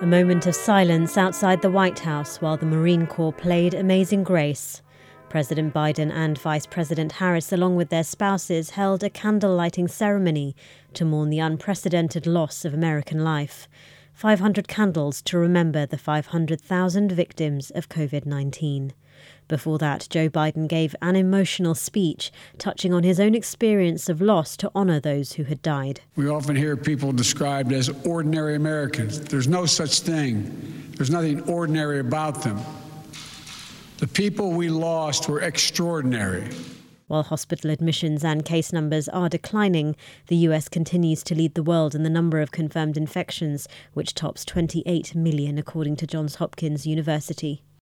A moment of silence outside the White House while the Marine Corps played Amazing Grace. President Biden and Vice President Harris, along with their spouses, held a candle-lighting ceremony to mourn the unprecedented loss of American life. 500 candles to remember the 500,000 victims of COVID-19. Before that, Joe Biden gave an emotional speech, touching on his own experience of loss to honour those who had died. We often hear people described as ordinary Americans. There's no such thing. There's nothing ordinary about them. The people we lost were extraordinary. While hospital admissions and case numbers are declining, the US continues to lead the world in the number of confirmed infections, which tops 28 million according to Johns Hopkins University.